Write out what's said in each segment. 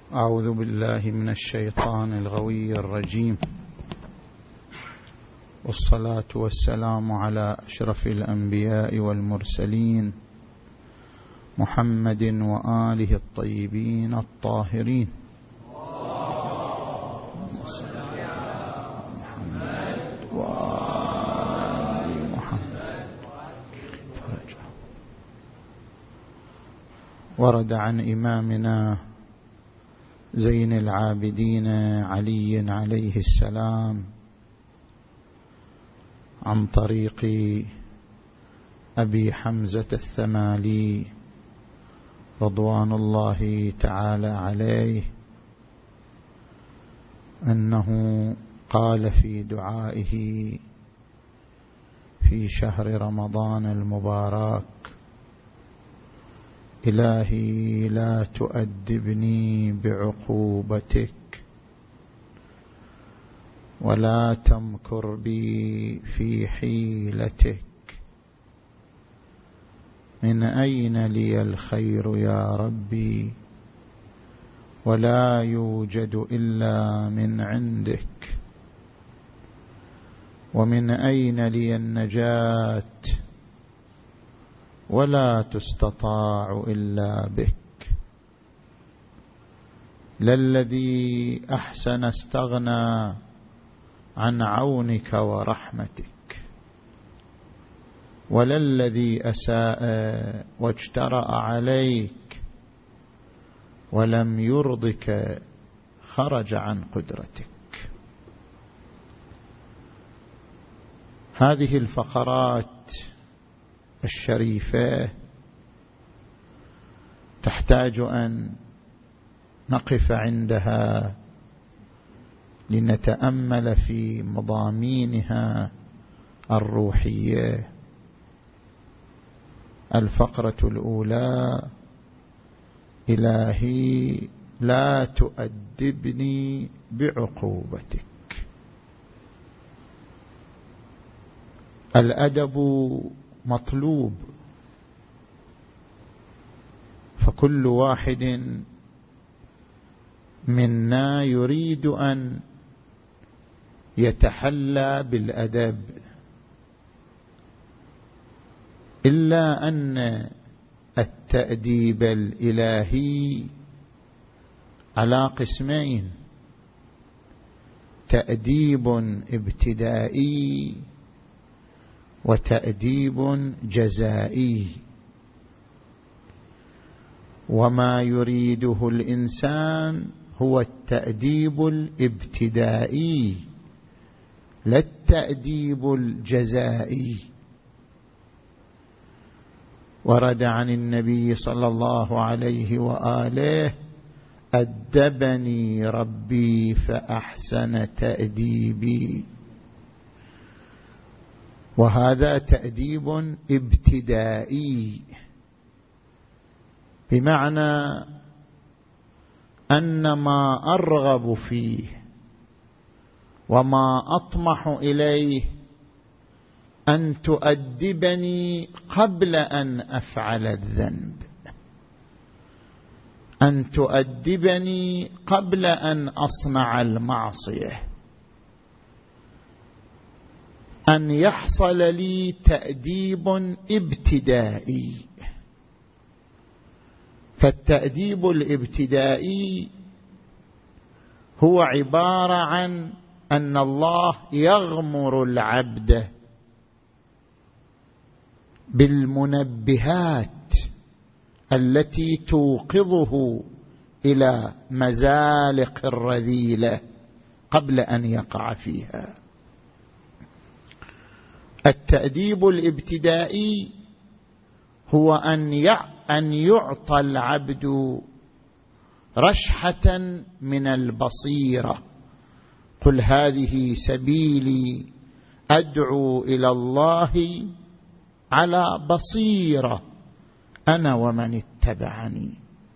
أعوذ بالله من الشيطان الغوي الرجيم، والصلاة والسلام على أشرف الأنبياء والمرسلين محمد وآله الطيبين الطاهرين. ورد عن إمامنا زين العابدين علي عليه السلام عن طريق أبي حمزة الثمالي رضوان الله تعالى عليه أنه قال في دعائه في شهر رمضان المبارك: إلهي لا تؤدبني بعقوبتك ولا تمكر بي في حيلتك، من أين لي الخير يا ربي ولا يوجد إلا من عندك، ومن أين لي النجاة ولا تستطاع إلا بك، للذي أحسن استغنى عن عونك ورحمتك، وللذي أساء واجترأ عليك ولم يرضك خرج عن قدرتك. هذه الفقرات الشريفة تحتاج أن نقف عندها لنتأمل في مضامينها الروحية. الفقرة الأولى: إلهي لا تؤدبني بعقوبتك. الأدب مطلوب، فكل واحد منا يريد أن يتحلى بالأدب، إلا أن التأديب الإلهي على قسمين: تأديب ابتدائي وتأديب جزائي. وما يريده الإنسان هو التأديب الابتدائي لا التأديب الجزائي. ورد عن النبي صلى الله عليه وآله: أدبني ربي فأحسن تأديبي. وهذا تأديب ابتدائي، بمعنى أن ما أرغب فيه وما أطمح إليه أن تؤدبني قبل أن أفعل الذنب، أن تؤدبني قبل أن أصنع المعصية، أن يحصل لي تأديب ابتدائي. فالتأديب الابتدائي هو عبارة عن أن الله يغمر العبد بالمنبهات التي توقظه إلى مزالق الرذيلة قبل أن يقع فيها. التأديب الابتدائي هو أن يعطى العبد رشحة من البصيرة: قل هذه سبيلي أدعو إلى الله على بصيرة أنا ومن اتبعني.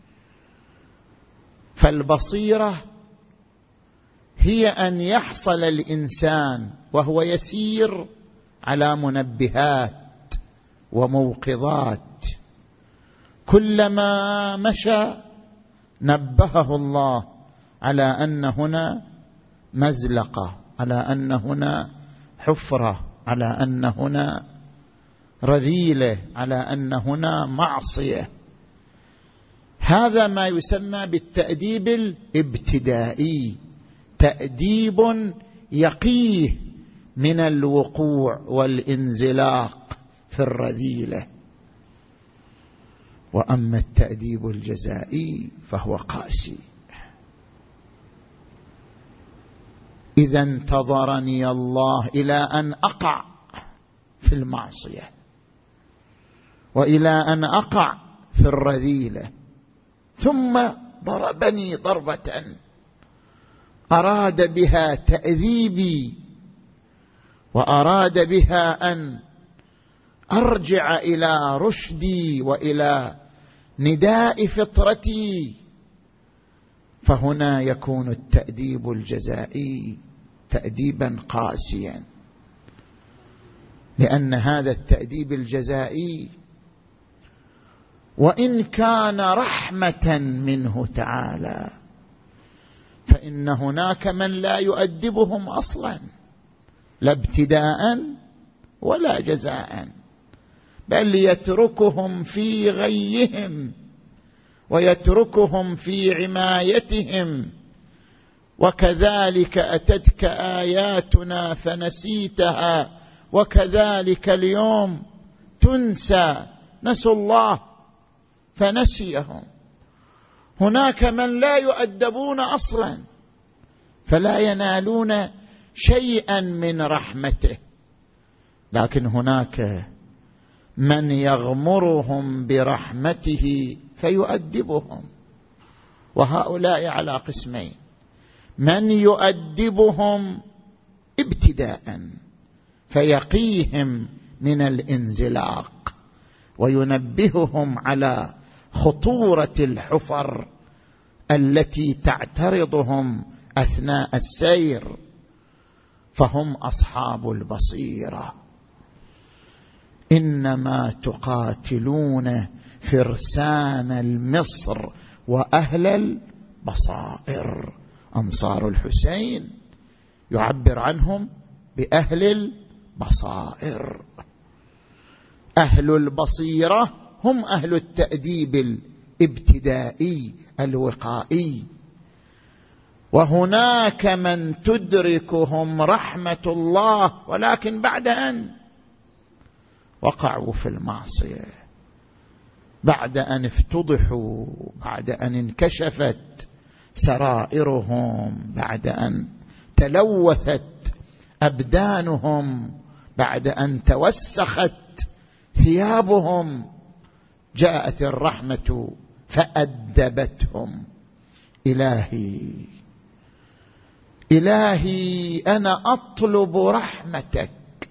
فالبصيرة هي أن يحصل الإنسان وهو يسير على منبهات وموقظات، كلما مشى نبهه الله على أن هنا مزلقة، على أن هنا حفرة، على أن هنا رذيلة، على أن هنا معصية. هذا ما يسمى بالتأديب الابتدائي، تأديب يقيه من الوقوع والانزلاق في الرذيلة. وأما التأديب الجزائي فهو قاسي. إذا انتظرني الله إلى أن أقع في المعصية وإلى أن أقع في الرذيلة، ثم ضربني ضربة أراد بها تأديبي، وأراد بها أن أرجع إلى رشدي وإلى نداء فطرتي. فهنا يكون التأديب الجزائي تأديبا قاسيا، لأن هذا التأديب الجزائي وإن كان رحمة منه تعالى، فإن هناك من لا يؤدبهم أصلا، لا ابتداء ولا جزاء، بل يتركهم في غيهم ويتركهم في عمايتهم. وكذلك أتتك آياتنا فنسيتها وكذلك اليوم تنسى، نسوا الله فنسيهم. هناك من لا يؤدبون أصلا فلا ينالون شيئا من رحمته، لكن هناك من يغمرهم برحمته فيؤدبهم. وهؤلاء على قسمين: من يؤدبهم ابتداء فيقيهم من الانزلاق وينبههم على خطورة الحفر التي تعترضهم أثناء السير، فهم أصحاب البصيرة. إنما تقاتلون فرسان المصر وأهل البصائر. أنصار الحسين يعبر عنهم بأهل البصائر. أهل البصيرة هم أهل التأديب الابتدائي الوقائي. وهناك من تدركهم رحمة الله ولكن بعد أن وقعوا في المعصية، بعد أن افتضحوا، بعد أن انكشفت سرائرهم، بعد أن تلوثت أبدانهم، بعد أن توسخت ثيابهم، جاءت الرحمة فأدبتهم. إلهي أنا أطلب رحمتك،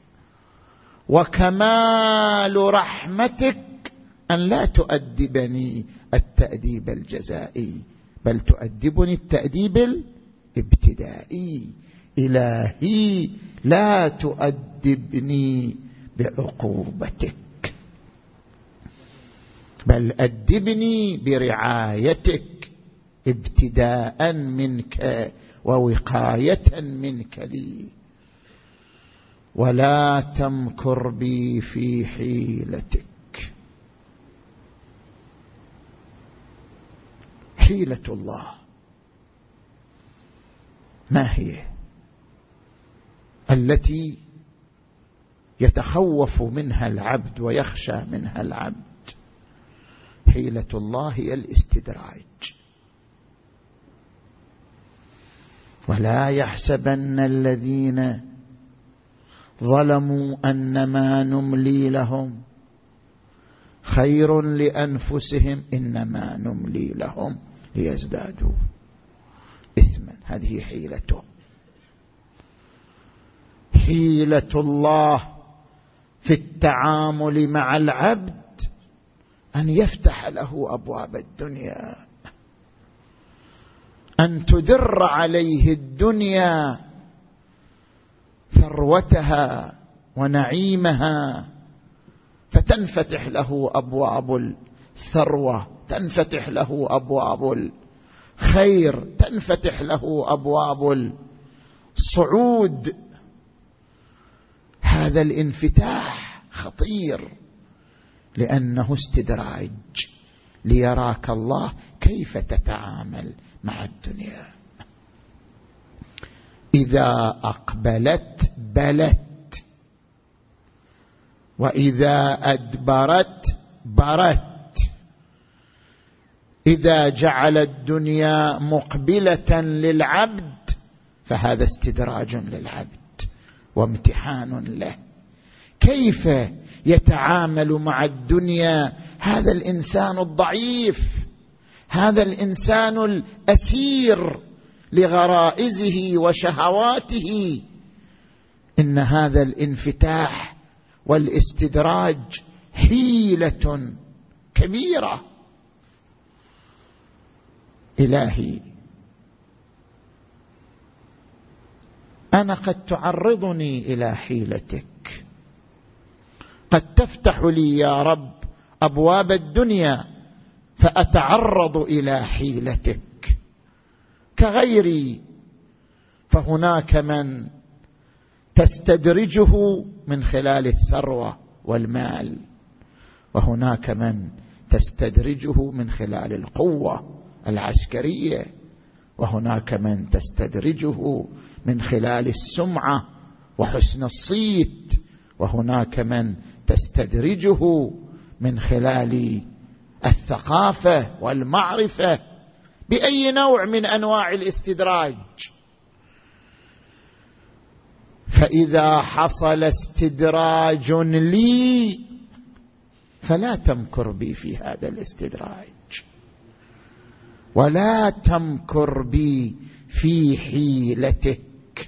وكمال رحمتك أن لا تؤدبني التأديب الجزائي، بل تؤدبني التأديب الابتدائي. إلهي لا تؤدبني بعقوبتك، بل أدبني برعايتك ابتداء منك ووقاية منك لي، ولا تمكر بي في حيلتك. حيلة الله ما هي؟ التي يتخوف منها العبد ويخشى منها العبد. حيلة الله هي الاستدراج. ولا يحسبن الذين ظلموا أنما نملي لهم خير لأنفسهم إنما نملي لهم ليزدادوا إثما. هذه حيلته. حيلة الله في التعامل مع العبد أن يفتح له أبواب الدنيا، أن تدر عليه الدنيا ثروتها ونعيمها، فتنفتح له أبواب الثروة، تنفتح له أبواب خير تنفتح له أبواب الصعود. هذا الانفتاح خطير لأنه استدراج ليراك الله كيف تتعامل مع الدنيا. إذا أقبلت بلت، وإذا أدبرت برت. إذا جعل الدنيا مقبلة للعبد فهذا استدراج للعبد وامتحان له. كيف يتعامل مع الدنيا هذا الإنسان الضعيف، هذا الإنسان الأسير لغرائزه وشهواته؟ إن هذا الانفتاح والاستدراج حيلة كبيرة. إلهي، أنا قد تعرضني إلى حيلتك، قد تفتح لي يا رب أبواب الدنيا فأتعرض إلى حيلتك كغيري. فهناك من تستدرجه من خلال الثروة والمال، وهناك من تستدرجه من خلال القوة العسكرية، وهناك من تستدرجه من خلال السمعة وحسن الصيت، وهناك من تستدرجه من خلال الثقافة والمعرفة. بأي نوع من أنواع الاستدراج. فإذا حصل استدراج لي فلا تمكر بي في هذا الاستدراج، ولا تمكر بي في حيلتك.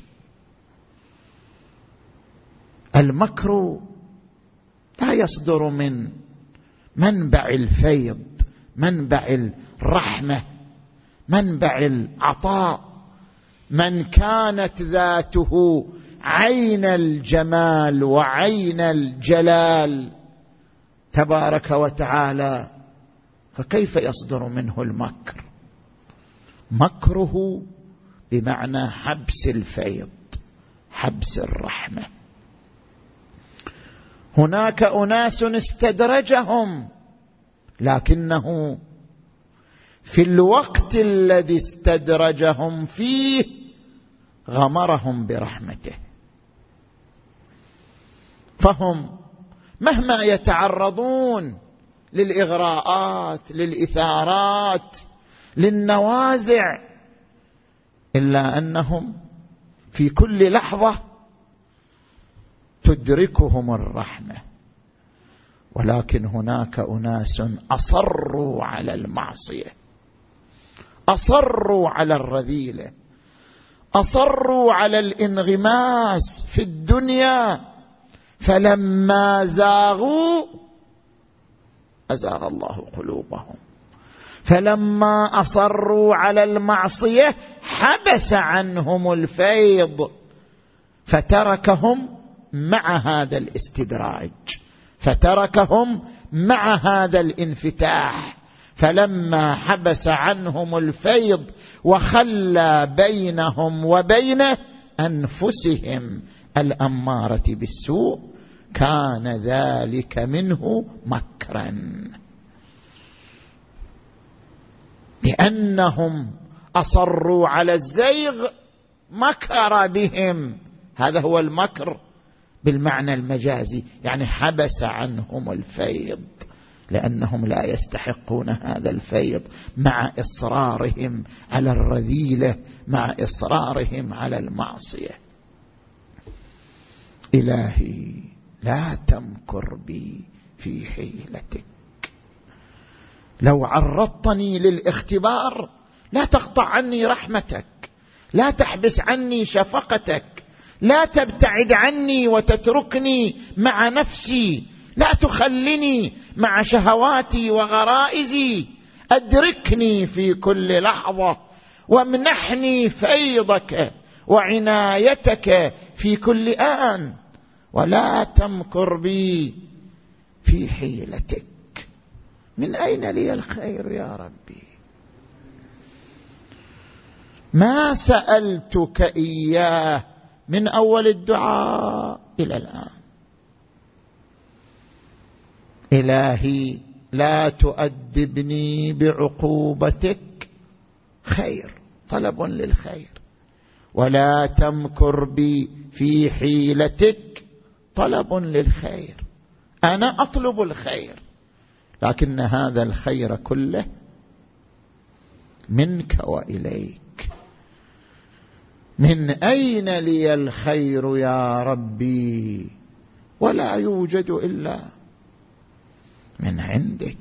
المكر لا يصدر من منبع الفيض، منبع الرحمة، منبع العطاء. من كانت ذاته عين الجمال وعين الجلال تبارك وتعالى فكيف يصدر منه المكر؟ مكره بمعنى حبس الفيض، حبس الرحمة. هناك أناس استدرجهم، لكنه في الوقت الذي استدرجهم فيه غمرهم برحمته. فهم مهما يتعرضون للإغراءات، للإثارات، للنوازع، إلا أنهم في كل لحظة تدركهم الرحمة. ولكن هناك أناس أصروا على المعصية، أصروا على الرذيلة، أصروا على الانغماس في الدنيا، فلما زاغوا أزاغ الله قلوبهم. فلما أصروا على المعصية حبس عنهم الفيض فتركهم مع هذا الاستدراج، فتركهم مع هذا الانفتاح. فلما حبس عنهم الفيض وخلى بينهم وبين أنفسهم الأمارة بالسوء كان ذلك منه مكرا، لأنهم أصروا على الزيغ مكر بهم. هذا هو المكر بالمعنى المجازي، يعني حبس عنهم الفيض لأنهم لا يستحقون هذا الفيض، مع إصرارهم على الرذيلة، مع إصرارهم على المعصية. إلهي لا تمكر بي في حيلتك. لو عرضتني للاختبار لا تقطع عني رحمتك، لا تحبس عني شفقتك، لا تبتعد عني وتتركني مع نفسي، لا تخلني مع شهواتي وغرائزي. أدركني في كل لحظة وامنحني فيضك وعنايتك في كل آن، ولا تمكر بي في حيلتك. من أين لي الخير يا ربي؟ ما سألتك إياه من أول الدعاء إلى الآن. إلهي لا تؤدبني بعقوبتك، خير، طلب للخير. ولا تمكر بي في حيلتك، طلب للخير. أنا أطلب الخير، لكن هذا الخير كله منك وإليك. من أين لي الخير يا ربي؟ ولا يوجد إلا من عندك.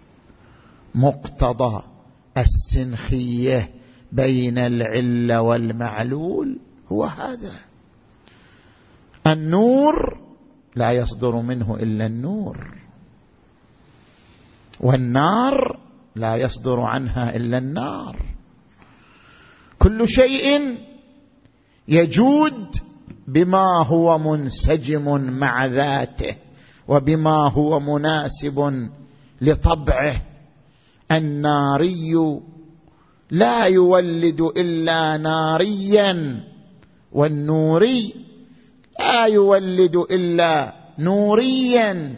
مقتضى السنخية بين العلة والمعلول هو هذا. النور لا يصدر منه إلا النور، والنار لا يصدر عنها إلا النار. كل شيء يجود بما هو منسجم مع ذاته وبما هو مناسب لطبعه. الناري لا يولد إلا ناريا، والنوري لا يولد إلا نوريا.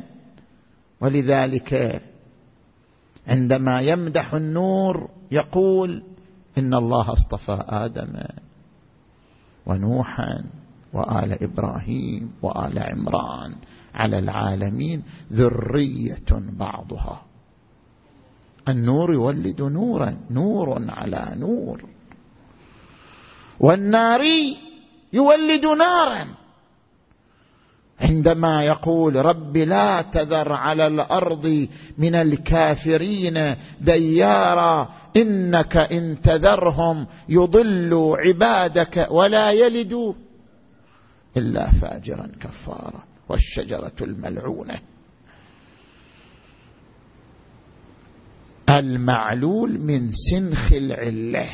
ولذلك عندما يمدح النور يقول إن الله اصطفى آدم ونوحا وآل إبراهيم وآل عمران على العالمين ذرية بعضها. النور يولد نورا، نور على نور. والناري يولد نارا. عندما يقول رب لا تذر على الأرض من الكافرين ديارا إنك إن تذرهم يضلوا عبادك ولا يلدوا إلا فاجرا كفارا، والشجرة الملعونة. المعلول من سنخ العلة.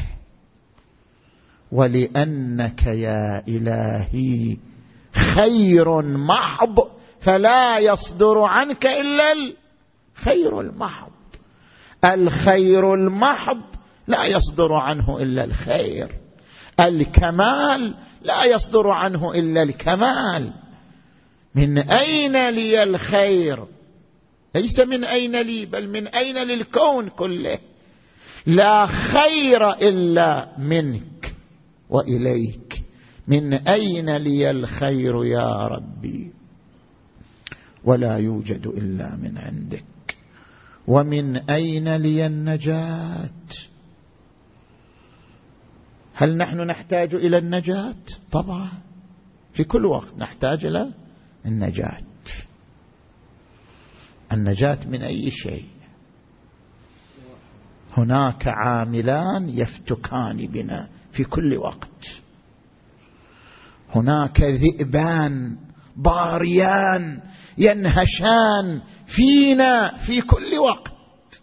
ولأنك يا إلهي خير محض فلا يصدر عنك إلا الخير المحض. الخير المحض لا يصدر عنه إلا الخير. الكمال لا يصدر عنه إلا الكمال. من أين لي الخير؟ ليس من أين لي، بل من أين للكون كله. لا خير إلا منك وإليك. من أين لي الخير يا ربي؟ ولا يوجد إلا من عندك. ومن أين لي النجاة؟ هل نحن نحتاج إلى النجاة؟ طبعا في كل وقت نحتاج إلى النجاة. النجاة من أي شيء؟ هناك عاملان يفتكان بنا في كل وقت. هناك ذئبان ضاريان ينهشان فينا في كل وقت،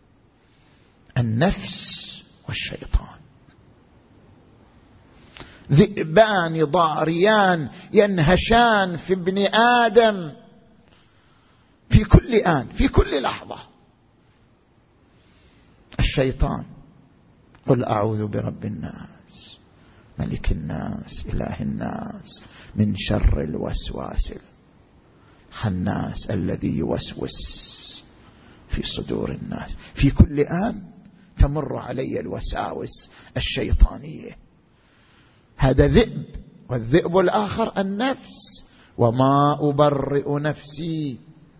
النفس والشيطان. ذئبان ضاريان ينهشان في ابن آدم في كل آن في كل لحظة. الشيطان قل أعوذ برب الناس ملك الناس إله الناس من شر الوسواس الخناس الذي يوسوس في صدور الناس. في كل آن تمر علي الوساوس الشيطانية. هذا ذئب، والذئب الآخر النفس. وما أبرئ نفسي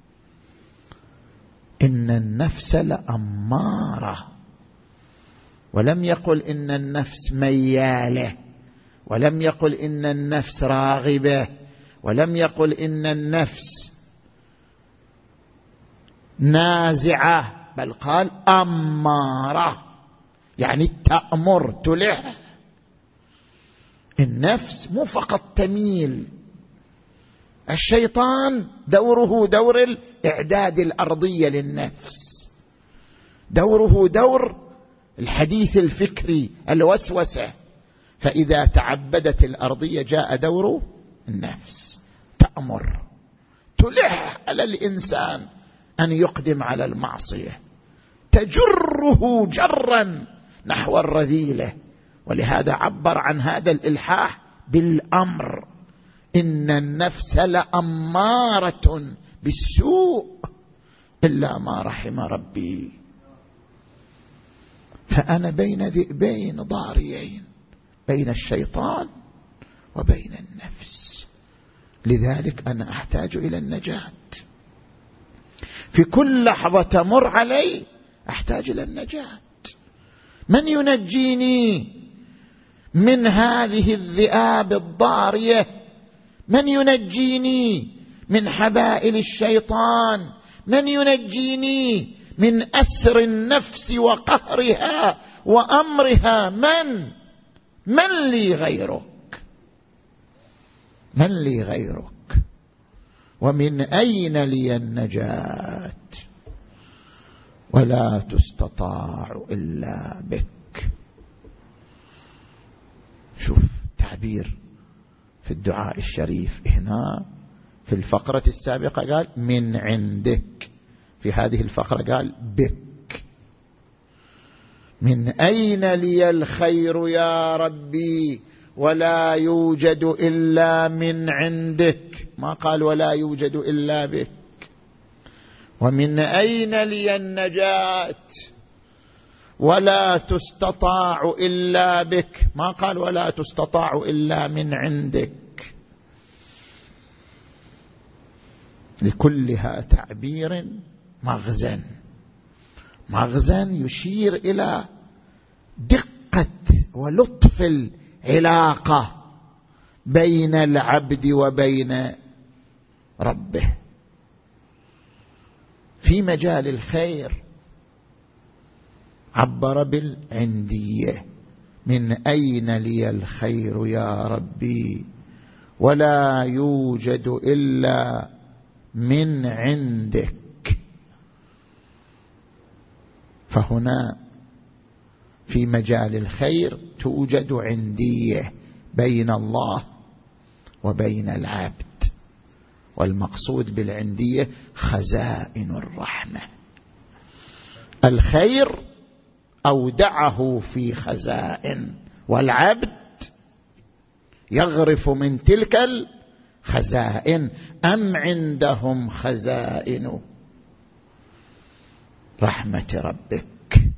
إن النفس لأمارة. ولم يقل إن النفس ميالة، ولم يقل إن النفس راغبة، ولم يقل إن النفس نازعة، بل قال أمارة، يعني تأمر تلح. النفس مو فقط تميل. الشيطان دوره دور الإعداد الأرضية للنفس، دوره دور الحديث الفكري الوسوسة. فإذا تعبدت الأرضية جاء دور النفس، تأمر تلح على الإنسان أن يقدم على المعصية، تجره جرا نحو الرذيلة ولهذا عبر عن هذا الإلحاح بالأمر: إن النفس لأمارة بالسوء إلا ما رحم ربي. فأنا بين ذئبين ضاريين، بين الشيطان وبين النفس، لذلك أنا أحتاج إلى النجاة. في كل لحظة تمر علي أحتاج إلى النجاة. من ينجيني من هذه الذئاب الضارية؟ من ينجيني من حبائل الشيطان؟ من ينجيني من أسر النفس وقهرها وأمرها؟ من لي غيرك؟ من لي غيرك؟ ومن أين لي النجاة؟ ولا تستطاع إلا بك. شوف تعبير في الدعاء الشريف هنا. في الفقرة السابقة قال من عندك، في هذه الفقرة قال بك. من أين لي الخير يا ربي ولا يوجد إلا من عندك، ما قال ولا يوجد إلا بك. ومن أين لي النجاة ولا تستطاع إلا بك، ما قال ولا تستطاع إلا من عندك. لكلها تعبير مغزى يشير إلى دقة ولطف العلاقة بين العبد وبين ربه. في مجال الخير عبر بالعندية: من أين لي الخير يا ربي ولا يوجد إلا من عندك. فهنا في مجال الخير توجد عندية بين الله وبين العبد، والمقصود بالعندية خزائن الرحمة. الخير أودعه في خزائن، والعبد يغرف من تلك الخزائن. أم عندهم خزائن رحمة ربك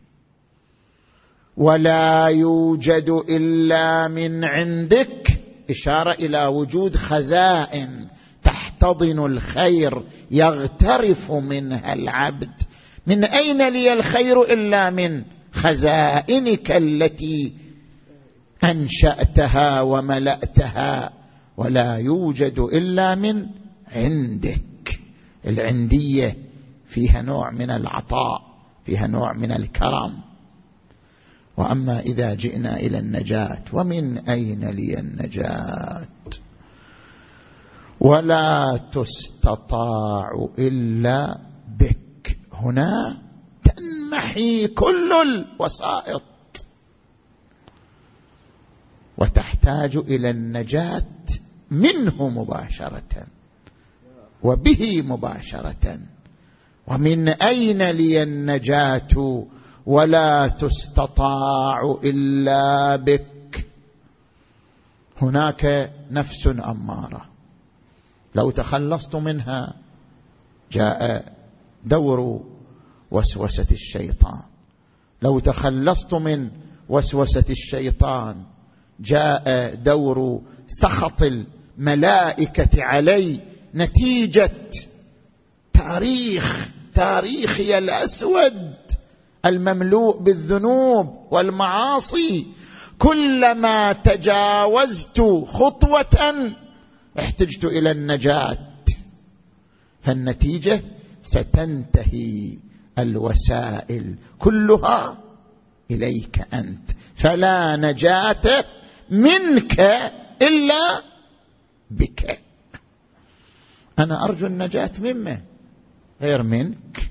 ولا يوجد إلا من عندك، إشارة إلى وجود خزائن تحتضن الخير يغترف منها العبد. من أين لي الخير إلا من خزائنك التي أنشأتها وملأتها، ولا يوجد إلا من عندك. العندية فيها نوع من العطاء، فيها نوع من الكرم. وأما إذا جئنا إلى النجاة: ومن أين لي النجاة ولا تستطاع إلا بك، هنا تنمحي كل الوسائط وتحتاج إلى النجاة منه مباشرة وبه مباشرة. ومن أين لي النجاة ولا تستطاع إلا بك. هناك نفس أمارة، لو تخلصت منها جاء دور وسوسة الشيطان، لو تخلصت من وسوسة الشيطان جاء دور سخط الملائكة علي، نتيجة تاريخي الأسود المملوء بالذنوب والمعاصي. كلما تجاوزت خطوة احتجت إلى النجاة، فالنتيجة ستنتهي الوسائل كلها إليك أنت، فلا نجاة منك إلا بك. أنا أرجو النجاة مما غير منك.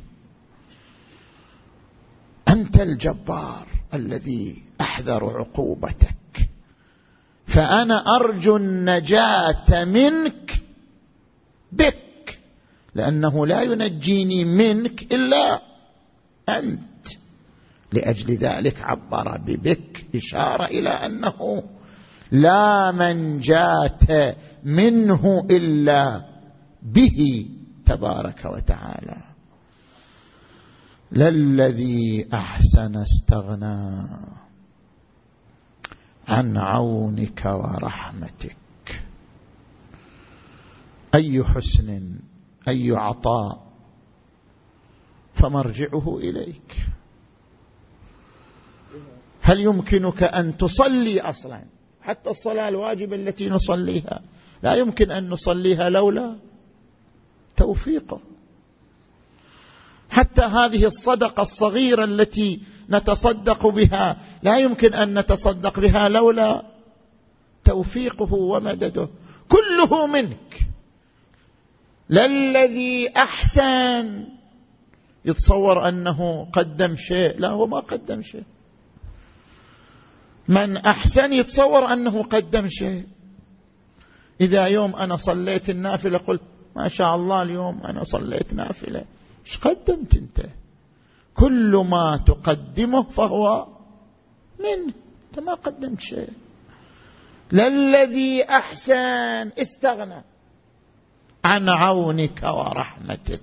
أنت الجبار الذي أحذر عقوبتك، فأنا أرجو النجاة منك بك، لأنه لا ينجيني منك إلا أنت. لأجل ذلك عبر ببك إشارة إلى أنه لا منجاة منه إلا به تبارك وتعالى. للذي أحسن استغنى عن عونك ورحمتك. أي حسن، أي عطاء، فمرجعه إليك. هل يمكنك أن تصلي أصلا؟ حتى الصلاة الواجبة التي نصليها لا يمكن أن نصليها لولا توفيقه. حتى هذه الصدقة الصغيرة التي نتصدق بها لا يمكن أن نتصدق بها لولا توفيقه ومدده. كله منك. للذي أحسن يتصور أنه قدم شيء، لا، هو ما قدم شيء. من أحسن يتصور أنه قدم شيء. إذا يوم أنا صليت النافلة قلت ما شاء الله اليوم أنا صليت نافلة، إيش قدمت أنت؟ كل ما تقدمه فهو منه، أنت ما قدمت شيء. للذي أحسن استغنى عن عونك ورحمتك.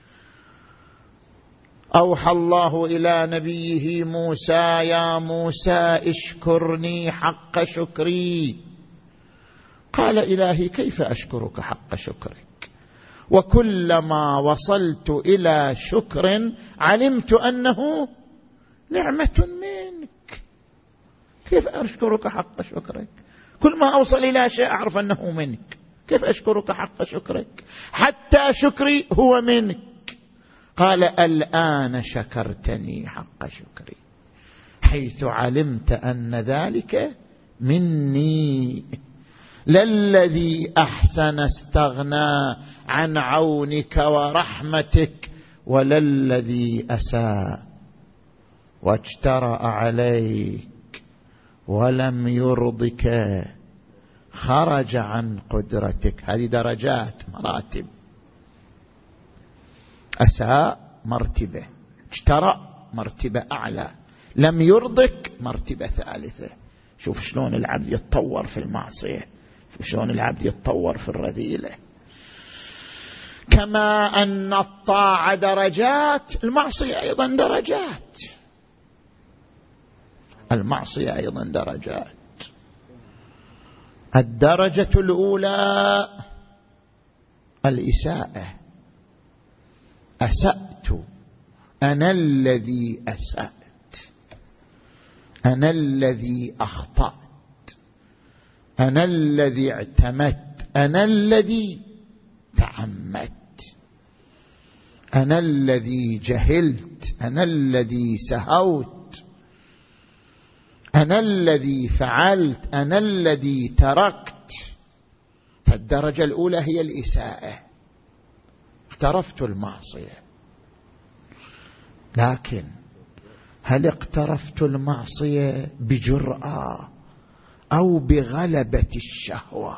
أوحى الله إلى نبيه موسى: يا موسى اشكرني حق شكري. قال: إلهي كيف أشكرك حق شكرك؟ وكلما وصلت إلى شكر علمت أنه نعمة منك. كيف أشكرك حق شكرك؟ كل ما أوصل إلى شيء أعرف أنه منك. كيف أشكرك حق شكرك؟ حتى شكري هو منك. قال: الآن شكرتني حق شكري، حيث علمت أن ذلك مني. للذي أحسن استغنى عن عونك ورحمتك، وللذي أساء واجترأ عليك ولم يرضك خرج عن قدرتك. هذه درجات، مراتب. أساء مرتبة، اجترأ مرتبة أعلى، لم يرضك مرتبة ثالثة. شوف شلون العبد يتطور في المعصية، شوف شلون العبد يتطور في الرذيلة. كما أن الطاعة درجات، المعصية أيضا درجات. المعصية أيضا درجات. الدرجة الأولى الإساءة. أسأت، أنا الذي أسأت، أنا الذي أخطأت، أنا الذي اعتمدت، أنا الذي تعمدت، أنا الذي جهلت، أنا الذي سهوت، أنا الذي فعلت، أنا الذي تركت. فالدرجة الأولى هي الإساءة، اقترفت المعصية. لكن هل اقترفت المعصية بجرأة أو بغلبة الشهوة؟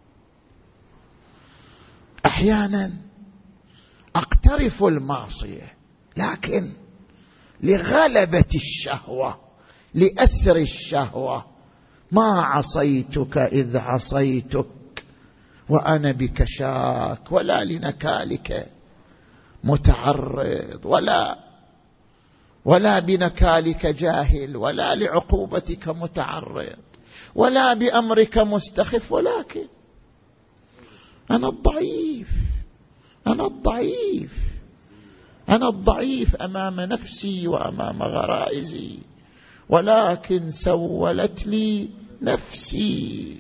أحيانا أقترف المعصية لكن لغلبة الشهوة، لأسر الشهوة. ما عصيتك إذ عصيتك وأنا بك شاك، ولا لنكالك متعرض، ولا بنكالك جاهل، ولا لعقوبتك متعرض، ولا بأمرك مستخف، ولكن أنا الضعيف، أنا الضعيف، أنا الضعيف أمام نفسي وأمام غرائزي، ولكن سولت لي نفسي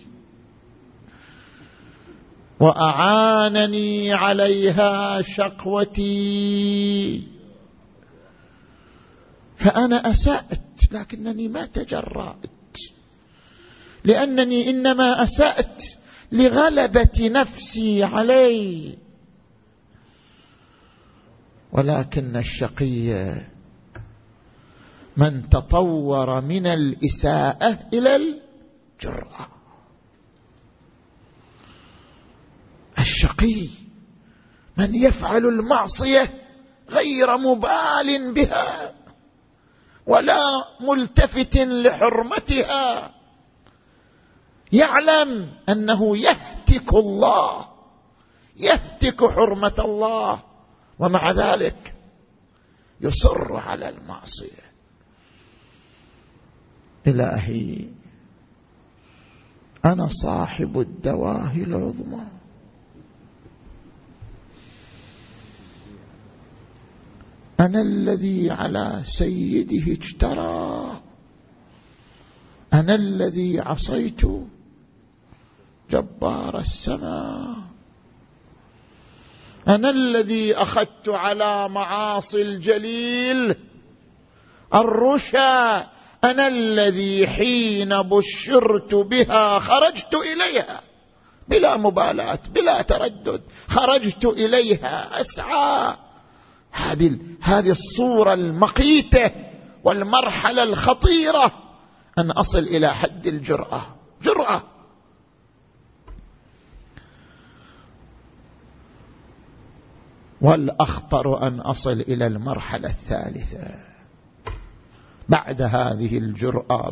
وأعانني عليها شقوتي. فأنا أسأت لكنني ما تجرأت، لأنني إنما أسأت لغلبة نفسي علي. ولكن الشقي من تطور من الإساءة إلى الجرأة. الشقي من يفعل المعصية غير مبال بها، ولا ملتفت لحرمتها، يعلم أنه يهتك الله، يهتك حرمة الله، ومع ذلك يصر على المعصية. إلهي أنا صاحب الدواهي العظمى، أنا الذي على سيده اجترى، أنا الذي عصيت جبار السماء، أنا الذي أخذت على معاصي الجليل الرشا، أنا الذي حين بشرت بها خرجت إليها بلا مبالاة بلا تردد، خرجت إليها أسعى. هذه الصورة المقيتة والمرحلة الخطيرة، أن أصل إلى حد الجرأة، جرأة. والأخطر أن أصل إلى المرحلة الثالثة بعد هذه الجرأة،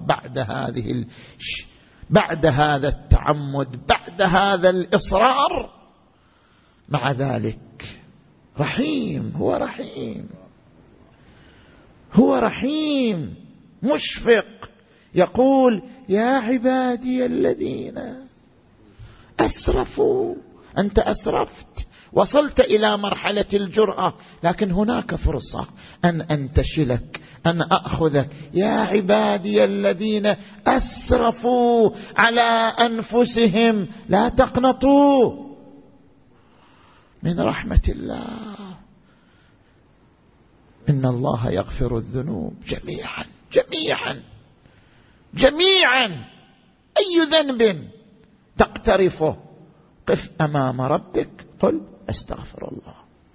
بعد هذا التعمد، بعد هذا الإصرار. مع ذلك رحيم، هو رحيم مشفق، يقول يا عبادي الذين أسرفوا. أنت أسرفت، وصلت إلى مرحلة الجرأة، لكن هناك فرصة أن أنتشلك، أن أخذك. يا عبادي الذين أسرفوا على أنفسهم لا تقنطوا من رحمة الله، إن الله يغفر الذنوب جميعا جميعا جميعا. أي ذنب تقترفه قف أمام ربك قل أستغفر الله،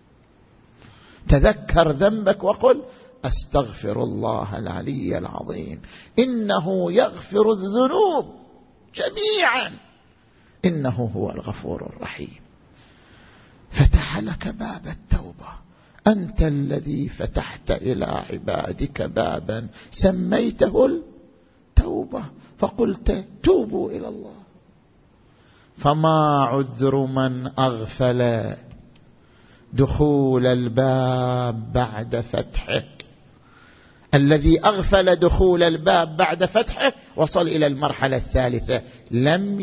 تذكر ذنبك وقل أستغفر الله العلي العظيم، إنه يغفر الذنوب جميعا، إنه هو الغفور الرحيم. فتح لك باب التوبة، أنت الذي فتحت إلى عبادك بابا سميته التوبة، فقلت توبوا إلى الله. فما عذر من أغفل دخول الباب بعد فتحه. الذي أغفل دخول الباب بعد فتحه وصل إلى المرحلة الثالثة، لم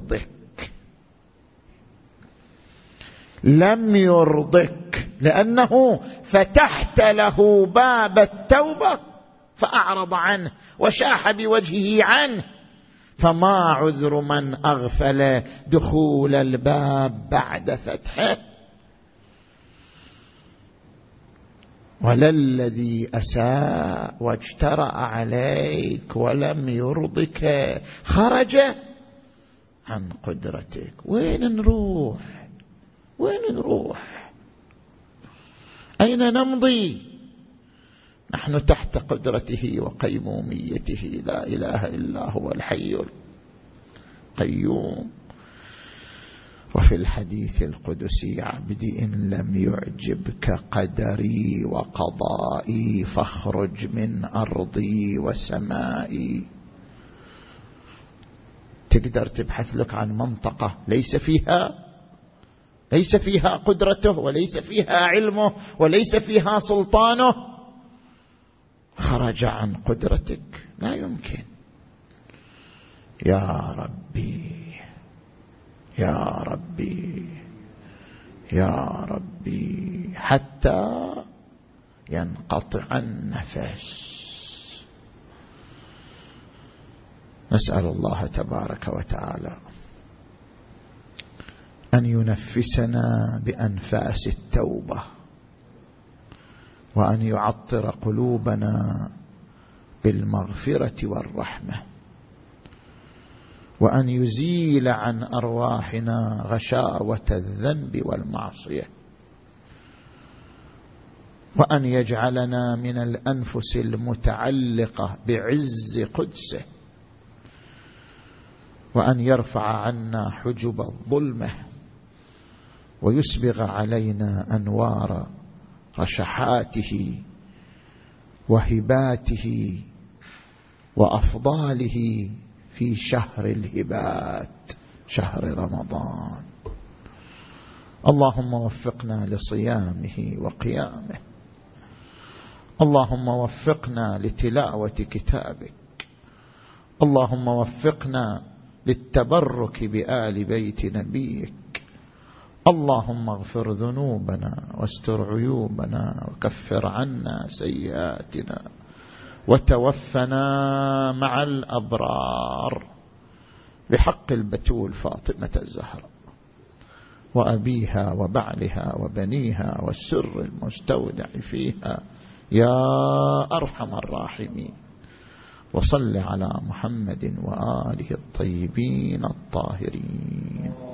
يرضك لأنه فتحت له باب التوبة فأعرض عنه وشاح بوجهه عنه. فما عذر من أغفل دخول الباب بعد فتحه. ولا الذي أساء واجترأ عليك ولم يرضك خرج عن قدرتك. وين نروح؟ أين نمضي؟ نحن تحت قدرته وقيموميته، لا إله إلا هو الحي القيوم. وفي الحديث القدسي عبدي إن لم يعجبك قدري وقضائي فاخرج من أرضي وسمائي. تقدر تبحث لك عن منطقة ليس فيها قدرته وليس فيها علمه وليس فيها سلطانه، خرج عن قدرتك، لا يمكن. يا ربي يا ربي يا ربي، حتى ينقطع النفس. نسأل الله تبارك وتعالى أن ينفسنا بأنفاس التوبة، وأن يعطر قلوبنا بالمغفرة والرحمة، وأن يزيل عن أرواحنا غشاوة الذنب والمعصية، وأن يجعلنا من الأنفس المتعلقة بعز قدسه، وأن يرفع عنا حجب الظلمة ويسبغ علينا أنوار رشحاته وهباته وأفضاله في شهر الهبات شهر رمضان. اللهم وفقنا لصيامه وقيامه، اللهم وفقنا لتلاوة كتابك، اللهم وفقنا للتبرك بآل بيت نبيك، اللهم اغفر ذنوبنا واستر عيوبنا وكفر عنا سيئاتنا وتوفنا مع الأبرار بحق البتول فاطمة الزهراء وأبيها وبعلها وبنيها والسر المستودع فيها يا أرحم الراحمين. وصل على محمد وآله الطيبين الطاهرين.